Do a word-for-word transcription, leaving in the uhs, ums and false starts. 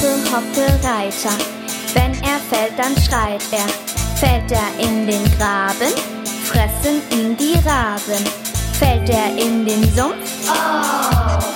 Hoppe, hoppe, Reiter. Wenn er fällt, dann schreit er. Fällt er in den Graben, fressen ihn die Raben. Fällt er in den Sumpf, oh,